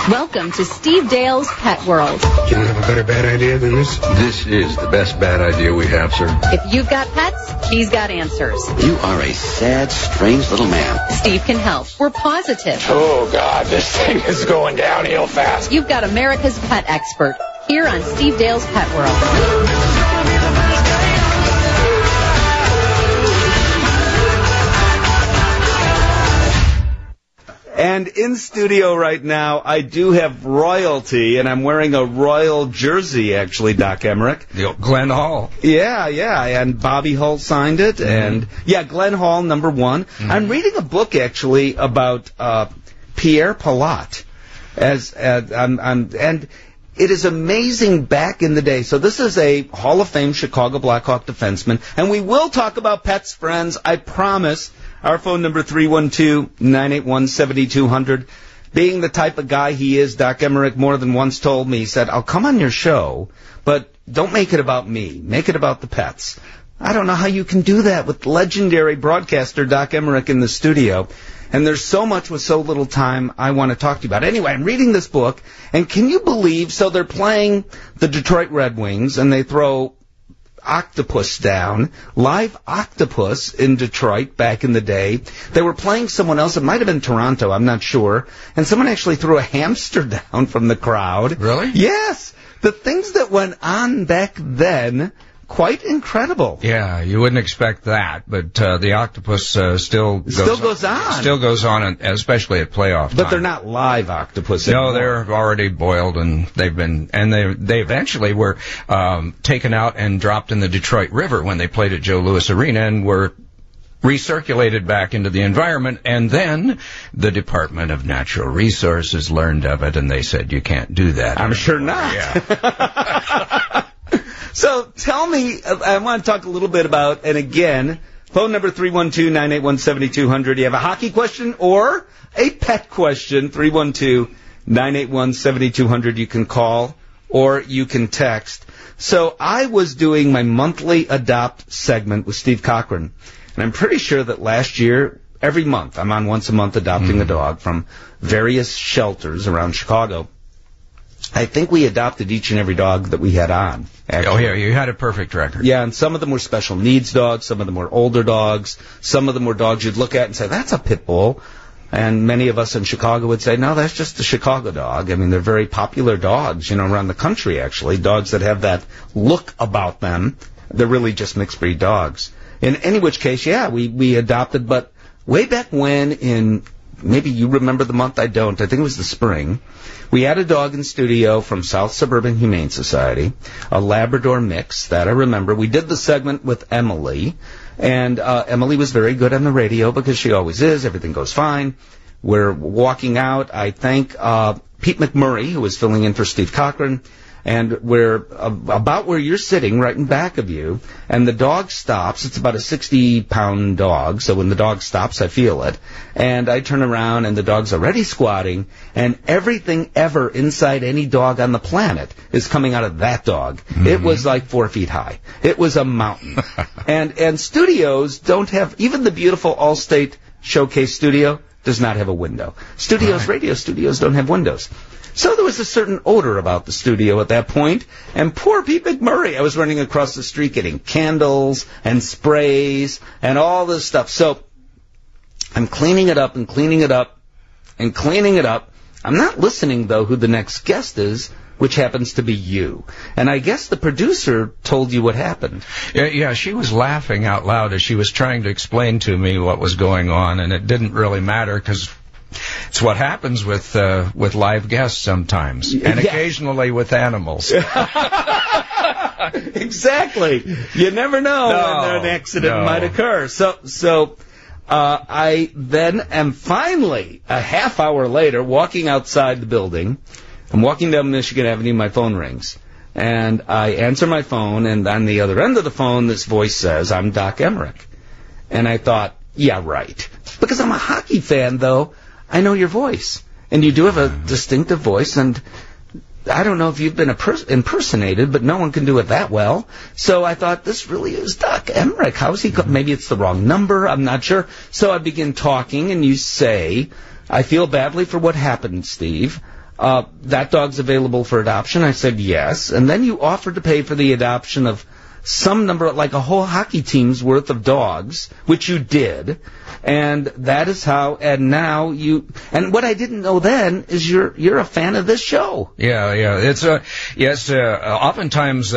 Welcome to Steve Dale's Pet World. You don't have a better bad idea than this? This is the best bad idea we have, sir. If you've got pets, he's got answers. You are a sad, strange little man. Steve can help. We're positive. Oh, God, this thing is going downhill fast. You've got America's pet expert here on Steve Dale's Pet World. And in studio right now, I do have royalty, and I'm wearing a royal jersey, actually, Doc Emmerich. Glenn Hall. Yeah, and Bobby Hull signed it, and Glenn Hall, number one. I'm reading a book, actually, about Pierre Palat, and it is amazing back in the day. So this is a Hall of Fame Chicago Blackhawk defenseman, and we will talk about pets, friends, I promise. Our phone number, 312-981-7200. Being the type of guy he is, Doc Emmerich more than once told me, he said, I'll come on your show, but don't make it about me. Make it about the pets. I don't know how you can do that with legendary broadcaster Doc Emmerich in the studio. And there's so much with so little time I want to talk to you about. Anyway, I'm reading this book, and can you believe, so they're playing the Detroit Red Wings, and they throw octopus down, live octopus in Detroit back in the day. They were playing someone else. It might have been Toronto, I'm not sure. And someone actually threw a hamster down from the crowd. Really? Yes. The things that went on back then, quite incredible. Yeah, you wouldn't expect that, but the octopus still goes on, especially at playoff time. But they're not live octopus anymore. No, they're already boiled, and they eventually were taken out and dropped in the Detroit River when they played at Joe Louis Arena and were recirculated back into the environment, and then the Department of Natural Resources learned of it, and they said, you can't do that I'm anymore. sure not. Yeah. So tell me, I want to talk a little bit about, and again, phone number 312-981-7200. You have a hockey question or a pet question, 312-981-7200. You can call or you can text. So I was doing my monthly Adopt segment with Steve Cochran, and I'm pretty sure that last year, every month, I'm on once a month adopting a dog from various shelters around Chicago. I think we adopted each and every dog that we had on. Actually. Oh, yeah, you had a perfect record. Yeah, and some of them were special needs dogs, some of them were older dogs, some of them were dogs you'd look at and say, that's a pit bull. And many of us in Chicago would say, no, that's just a Chicago dog. I mean, they're very popular dogs, around the country, actually. Dogs that have that look about them. They're really just mixed breed dogs. In any which case, yeah, we adopted, but way back when maybe you remember the month, I don't. I think it was the spring. We had a dog in studio from South Suburban Humane Society, a Labrador mix, that I remember. We did the segment with Emily, and Emily was very good on the radio because she always is. Everything goes fine. We're walking out. I thank Pete McMurray, who was filling in for Steve Cochran, and we're about where you're sitting, right in back of you, and the dog stops. It's about a 60-pound dog, so when the dog stops, I feel it. And I turn around, and the dog's already squatting, and everything ever inside any dog on the planet is coming out of that dog. Mm-hmm. It was like 4 feet high. It was a mountain. and studios don't have, even the beautiful Allstate Showcase studio does not have a window. Radio studios don't have windows. So there was a certain odor about the studio at that point, and poor Pete McMurray, I was running across the street getting candles and sprays and all this stuff. So I'm cleaning it up and cleaning it up and cleaning it up. I'm not listening, though, who the next guest is, which happens to be you. And I guess the producer told you what happened. Yeah, she was laughing out loud as she was trying to explain to me what was going on, and it didn't really matter because it's what happens with live guests sometimes, and occasionally with animals. Exactly. You never know when an accident might occur. So I then am finally, a half hour later, walking outside the building. I'm walking down Michigan Avenue, my phone rings. And I answer my phone, and on the other end of the phone, this voice says, I'm Doc Emmerich. And I thought, yeah, right. Because I'm a hockey fan, though. I know your voice, and you do have a distinctive voice, and I don't know if you've been impersonated, but no one can do it that well. So I thought, this really is Doc Emmerich. How is he? Maybe it's the wrong number. I'm not sure. So I begin talking, and you say, I feel badly for what happened, Steve. that dog's available for adoption. I said yes. And then you offered to pay for the adoption of some number, like a whole hockey team's worth of dogs, which you did. And that is how, and now you, and what I didn't know then is you're a fan of this show. Yeah. It's yes. Oftentimes,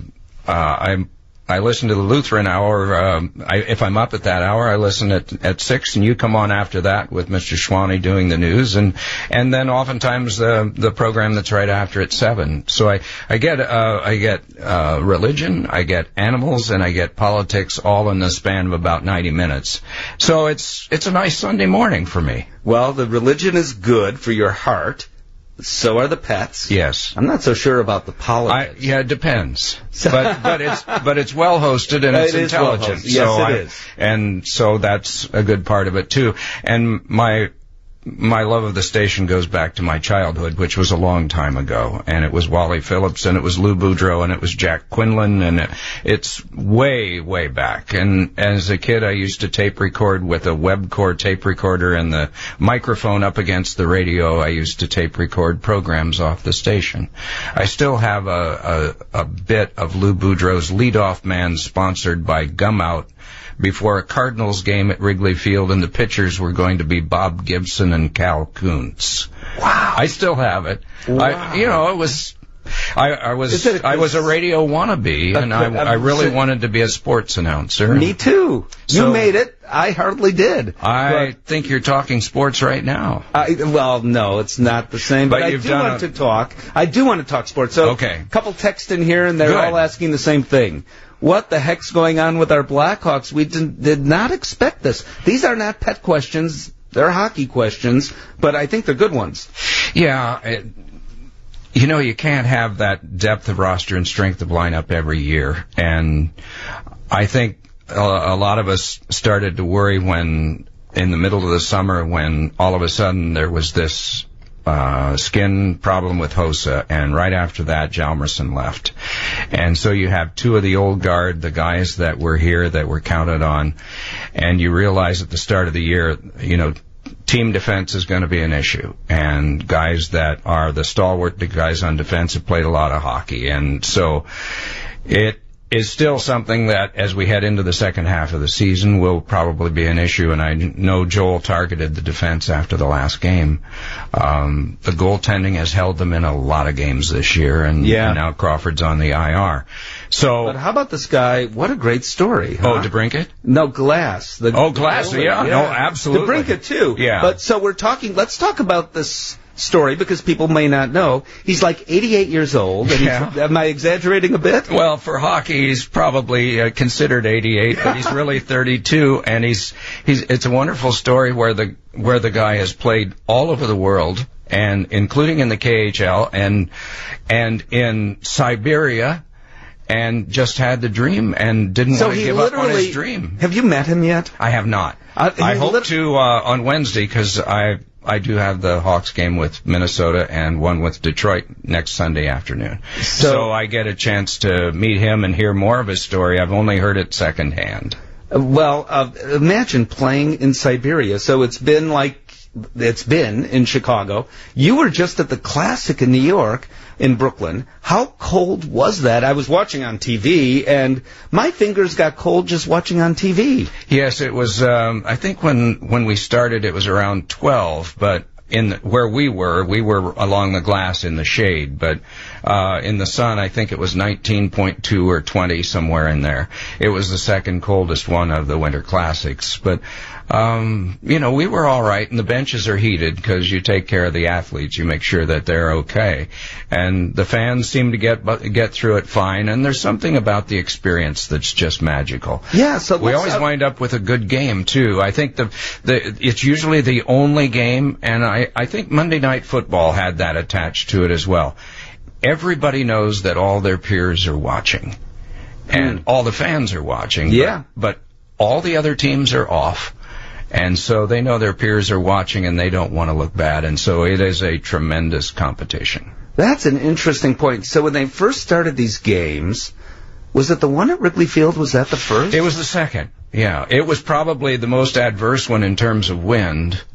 I listen to the Lutheran hour. If I'm up at that hour, I listen at 6, and you come on after that with Mr. Schwaney doing the news, and then oftentimes the program that's right after at 7. So I get religion, I get animals, and I get politics all in the span of about 90 minutes. So it's a nice Sunday morning for me. Well, the religion is good for your heart. So are the pets. Yes. I'm not so sure about the politics. Yeah, it depends. But it's well hosted and it's intelligent. Yes, it is. And so that's a good part of it too. And my love of the station goes back to my childhood, which was a long time ago. And it was Wally Phillips, and it was Lou Boudreau, and it was Jack Quinlan, and it's way, way back. And as a kid, I used to tape record with a Webcore tape recorder and the microphone up against the radio. I used to tape record programs off the station. I still have a bit of Lou Boudreau's Leadoff Man, sponsored by Gum Out, before a Cardinals game at Wrigley Field, and the pitchers were going to be Bob Gibson and Cal Kuntz. Wow. I still have it. Wow. I was a radio wannabe, and I really wanted to be a sports announcer. Me too. So, you made it. I hardly did. I think you're talking sports right now. Well, no, it's not the same. But I do want to talk. I do want to talk sports. So, okay. A couple texts in here, and they're all asking the same thing. What the heck's going on with our Blackhawks? We did not expect this. These are not pet questions. They're hockey questions, but I think they're good ones. Yeah. You can't have that depth of roster and strength of lineup every year. And I think a lot of us started to worry when, in the middle of the summer, when all of a sudden there was this skin problem with Hossa, and right after that, Hjalmarsson left. And so you have two of the old guard, the guys that were here, that were counted on, and you realize at the start of the year, team defense is going to be an issue. And guys that are the stalwart, the guys on defense, have played a lot of hockey. And so it is still something that, as we head into the second half of the season, will probably be an issue. And I know Joel targeted the defense after the last game. The goaltending has held them in a lot of games this year, and now Crawford's on the IR. So, but how about this guy? What a great story. Huh? Oh, DeBrincat? No, Glass. Glass, yeah. No, absolutely. DeBrincat, too. Yeah. But so let's talk about this story, because people may not know. He's like 88 years old. And am I exaggerating a bit? Well, for hockey, he's probably considered 88, but he's really 32, and it's a wonderful story where the guy has played all over the world, and including in the KHL and in Siberia, and just had the dream and didn't want to give up on his dream. Have you met him yet? I have not. I hope to on Wednesday, because I do have the Hawks game with Minnesota and one with Detroit next Sunday afternoon. So I get a chance to meet him and hear more of his story. I've only heard it secondhand. Well, imagine playing in Siberia. So it's been in Chicago. You were just at the Classic in New York, in Brooklyn. How cold was that? I was watching on TV, and my fingers got cold just watching on TV. Yes, it was, I think when we started, it was around 12, but where we were along the glass in the shade, but in the sun, I think it was 19.2 or 20, somewhere in there. It was the second coldest one of the Winter Classics, but we were all right, and the benches are heated because you take care of the athletes. You make sure that they're okay, and the fans seem to get through it fine. And there's something about the experience that's just magical. Yeah, so we always wind up with a good game too. I think it's usually the only game, and I think Monday Night Football had that attached to it as well. Everybody knows that all their peers are watching, and all the fans are watching. Yeah, but all the other teams are off. And so they know their peers are watching, and they don't want to look bad. And so it is a tremendous competition. That's an interesting point. So when they first started these games, was it the one at Wrigley Field? Was that the first? It was the second. Yeah. It was probably the most adverse one in terms of wind.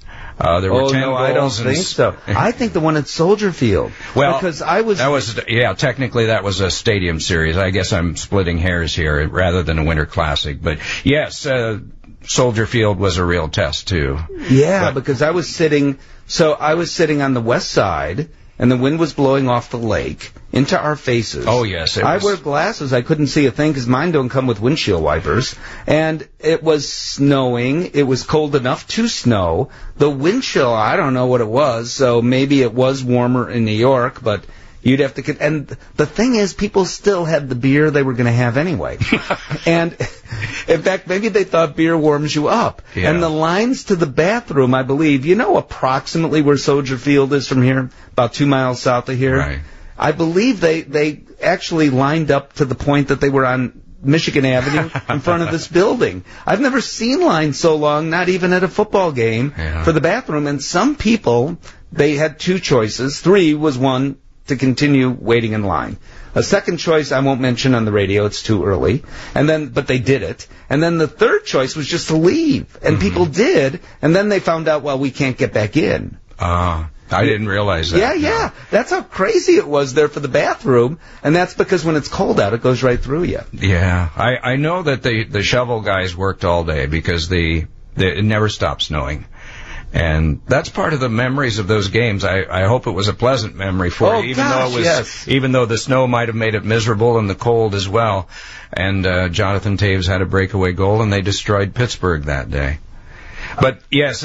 There were 10 no, goals. I don't think so. I think the one at Soldier Field. Well, because technically that was a stadium series. I guess I'm splitting hairs here rather than a Winter Classic. But yes, Soldier Field was a real test too. Yeah, because I was sitting on the west side, and the wind was blowing off the lake into our faces. Oh, yes. I wear glasses. I couldn't see a thing because mine don't come with windshield wipers. And it was snowing. It was cold enough to snow. The wind chill, I don't know what it was, so maybe it was warmer in New York, but you'd have to... And the thing is, people still had the beer they were going to have anyway. And, in fact, maybe they thought beer warms you up. Yeah. And the lines to the bathroom, I believe, you know approximately where Soldier Field is from here? About 2 miles south of here? Right. I believe they actually lined up to the point that they were on Michigan Avenue in front of this building. I've never seen lines so long, not even at a football game, for the bathroom. And some people, they had two choices. 3 was one, to continue waiting in line. A second choice I won't mention on the radio, it's too early. But they did it. And then the third choice was just to leave. And people did. And then they found out, well, we can't get back in. I didn't realize that. Yeah. That's how crazy it was there for the bathroom. And that's because when it's cold out, it goes right through you. Yeah. I know that the shovel guys worked all day because it never stopped snowing. And that's part of the memories of those games. I hope it was a pleasant memory for you, even though the snow might have made it miserable and the cold as well. And Jonathan Toews had a breakaway goal, and they destroyed Pittsburgh that day. But yes,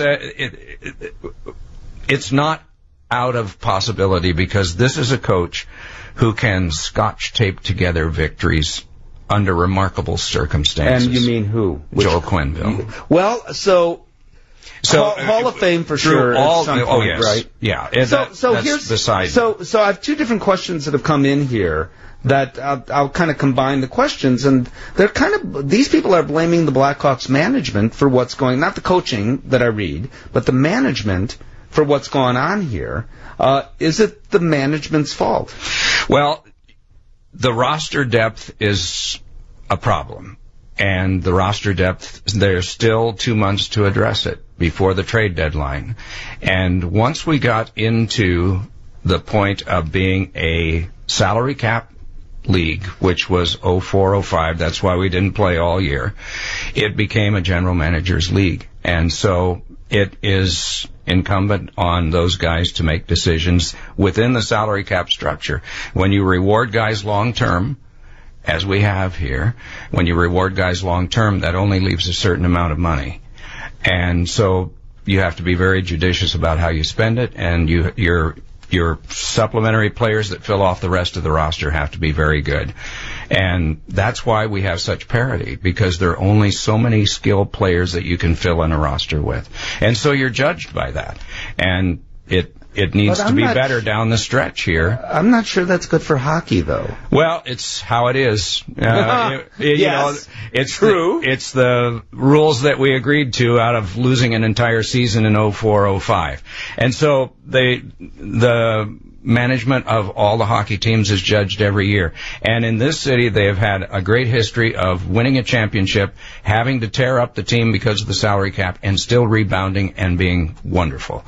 it's not out of possibility because this is a coach who can scotch tape together victories under remarkable circumstances. And you mean who? Joel Quenneville. Well, so Hall of Fame for sure. Yes. Right? Yeah. Here's beside. So I have 2 different questions that have come in here that I'll kind of combine the questions, and they're these people are blaming the Blackhawks management for what's going, not the coaching that I read, but the management for what's going on here. Is it the management's fault? Well, the roster depth is a problem. And the roster depth, there's still 2 months to address it before the trade deadline. And once we got into the point of being a salary cap league, which was 04-05, that's why we didn't play all year, it became a general manager's league. And so it is incumbent on those guys to make decisions within the salary cap structure. When you reward guys long term, as we have here, when you reward guys long term, that only leaves a certain amount of money. And so you have to be very judicious about how you spend it, and your supplementary players that fill off the rest of the roster have to be very good. And that's why we have such parity, because there are only so many skilled players that you can fill in a roster with. And so you're judged by that. And it needs to be better down the stretch here. I'm not sure that's good for hockey, though. Well, it's how it is. Yes, you know, it's true. It's the rules that we agreed to out of losing an entire season in 04-05. And so the management of all the hockey teams is judged every year. And in this city, they have had a great history of winning a championship, having to tear up the team because of the salary cap, and still rebounding and being wonderful.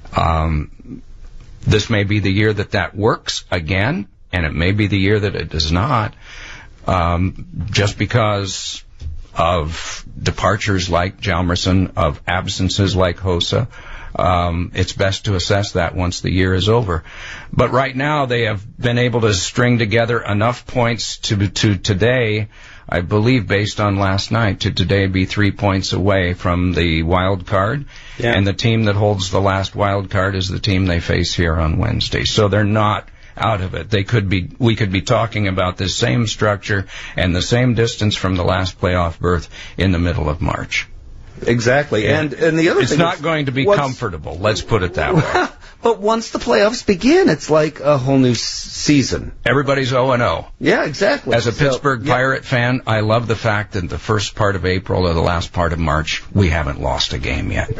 This may be the year that works again, and it may be the year that it does not, just because of departures like Hjalmarsson, of absences like Hossa. It's best to assess that once the year is over. But right now, they have been able to string together enough points to today, I believe, based on last night, to today be 3 points away from the wild card. Yeah. And the team that holds the last wild card is the team they face here on Wednesday. So they're not out of it. We could be talking about this same structure and the same distance from the last playoff berth in the middle of March. Exactly. And the other thing, it's not going to be comfortable. Let's put it that way. But once the playoffs begin, it's like a whole new season. Everybody's 0-0. Yeah, exactly. As a Pittsburgh Pirate fan, I love the fact that the first part of April or the last part of March, we haven't lost a game yet.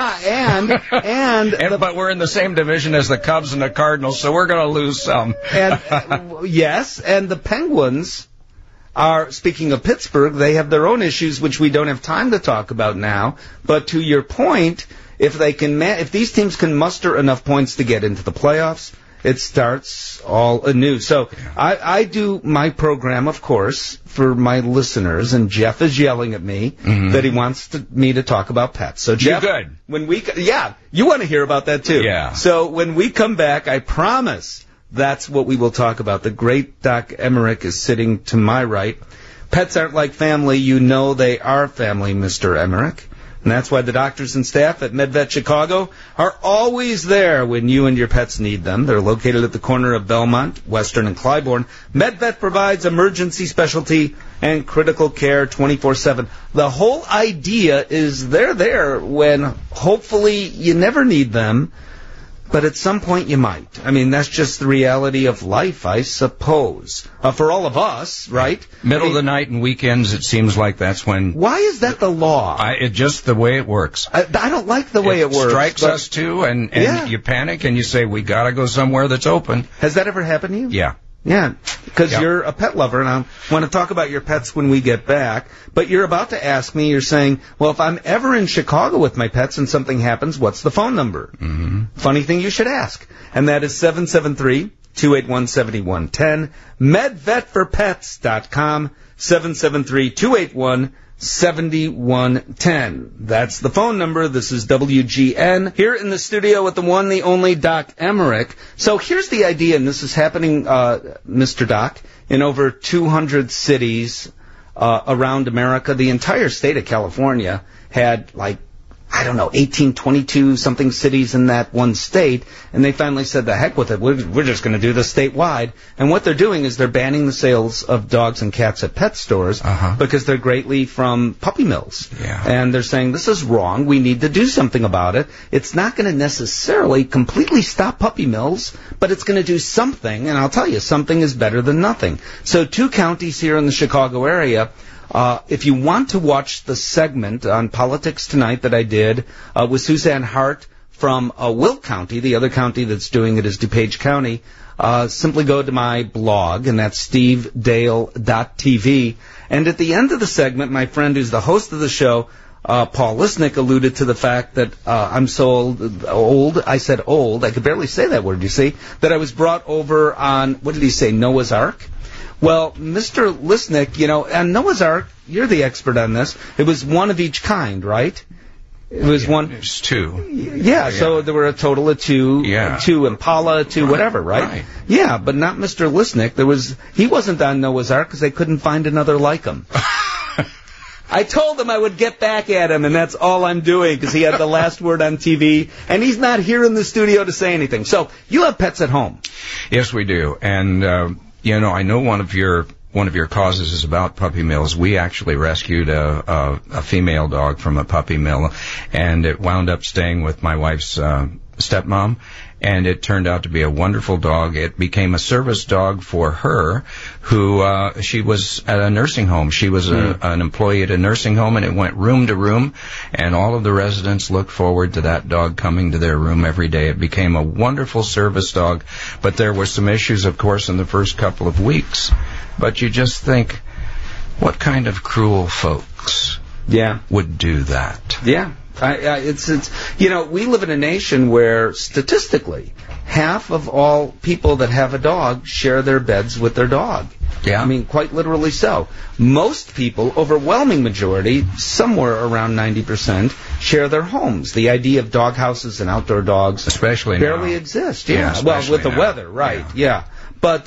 But we're in the same division as the Cubs and the Cardinals, so we're going to lose some. And yes, and the Penguins are, speaking of Pittsburgh, they have their own issues, which we don't have time to talk about now. But to your point, if these teams can muster enough points to get into the playoffs, it starts all anew. So I do my program, of course, for my listeners, and Jeff is yelling at me that he wants me to talk about pets. So Jeff, good. When you want to hear about that too. Yeah. So when we come back, I promise that's what we will talk about. The great Doc Emmerich is sitting to my right. Pets aren't like family. You know they are family, Mr. Emmerich. And that's why the doctors and staff at MedVet Chicago are always there when you and your pets need them. They're located at the corner of Belmont, Western, and Clybourne. MedVet provides emergency specialty and critical care 24/7. The whole idea is they're there when hopefully you never need them, but at some point you might. I mean, that's just the reality of life, I suppose. For all of us, right? Middle of the night and weekends, it seems like that's when... Why is that the law? It's just the way it works. I don't like the way it works. Strikes us too, and you panic and you say, we got to go somewhere that's open. Has that ever happened to you? Yeah. Yeah, because you're a pet lover, and I want to talk about your pets when we get back. But you're about to ask me, you're saying, well, if I'm ever in Chicago with my pets and something happens, what's the phone number? Mm-hmm. Funny thing you should ask. And that is 773-281-7110, medvetforpets.com, 773-281-7110. That's the phone number. This is WGN. Here in the studio with the one, the only Doc Emmerich. So here's the idea, and this is happening, Mr. Doc, in over 200 cities around America. The entire state of California had, 18, 22 something cities in that one state, and they finally said, the heck with it, we're just going to do this statewide. And what they're doing is they're banning the sales of dogs and cats at pet stores because they're greatly from puppy mills. Yeah. And they're saying, this is wrong, we need to do something about it. It's not going to necessarily completely stop puppy mills, but it's going to do something, and I'll tell you, something is better than nothing. So 2 counties here in the Chicago area. If you want to watch the segment on Politics Tonight that I did with Suzanne Hart from Will County, the other county that's doing it is DuPage County, simply go to my blog, and that's stevedale.tv. And at the end of the segment, my friend who's the host of the show, Paul Lisnick, alluded to the fact that I'm so old. I said old. I could barely say that word, you see, that I was brought over on, what did he say, Noah's Ark? Well, Mr. Lisnick, on Noah's Ark, you're the expert on this. It was one of each kind, right? It was one. It's 2. Yeah, so there were a total of 2. Yeah. 2 Impala, 2 whatever, right? Yeah, but not Mr. Lisnick. He wasn't on Noah's Ark because they couldn't find another like him. I told him I would get back at him, and that's all I'm doing, because he had the last word on TV, and he's not here in the studio to say anything. So, you have pets at home. Yes, we do. And, I know one of your causes is about puppy mills. We actually rescued a female dog from a puppy mill, and it wound up staying with my wife's stepmom, and it turned out to be a wonderful dog. It became a service dog for her, who she was at a nursing home. She was an employee at a nursing home, and it went room to room, and all of the residents looked forward to that dog coming to their room every day. It became a wonderful service dog, but there were some issues, of course, in the first couple of weeks. But you just think, what kind of cruel folks would do that? Yeah. It's we live in a nation where statistically half of all people that have a dog share their beds with their dog. Yeah. I mean, quite literally so. Most people, overwhelming majority, somewhere around 90%, share their homes. The idea of dog houses and outdoor dogs especially barely now. exist. Yeah, well, with the now. weather, right? Yeah. But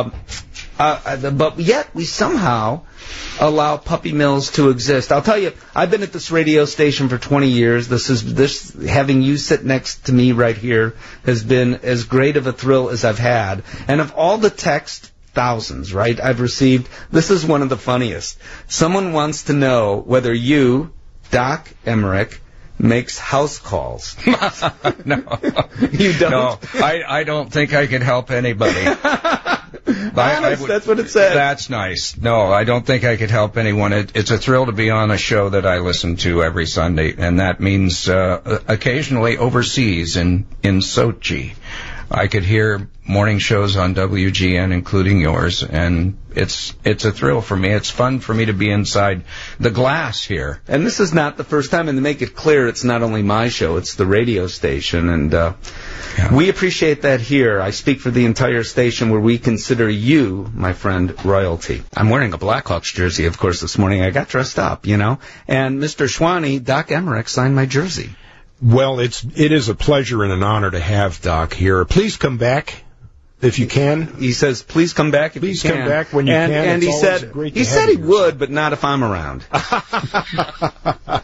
yet we somehow allow puppy mills to exist. I'll tell you, I've been at this radio station for 20 years. Having you sit next to me right here has been as great of a thrill as I've had. And of all the text, thousands, right, I've received, this is one of the funniest. Someone wants to know whether you, Doc Emmerich, makes house calls. No. You don't? No, I don't think I could help anybody. That's what it says. That's nice. No, I don't think I could help anyone. It's a thrill to be on a show that I listen to every Sunday, and that means occasionally overseas in Sochi. I could hear morning shows on WGN, including yours, and it's a thrill for me. It's fun for me to be inside the glass here. And this is not the first time, and to make it clear, it's not only my show, it's the radio station, and we appreciate that here. I speak for the entire station where we consider you, my friend, royalty. I'm wearing a Blackhawks jersey, of course, this morning. I got dressed up, you know, and Mr. Schwanny, Doc Emmerich, signed my jersey. Well, it is a pleasure and an honor to have Doc here. Please come back if you can. He says, please come back if you can. Please come back when you can. And he said he would, but not if I'm around.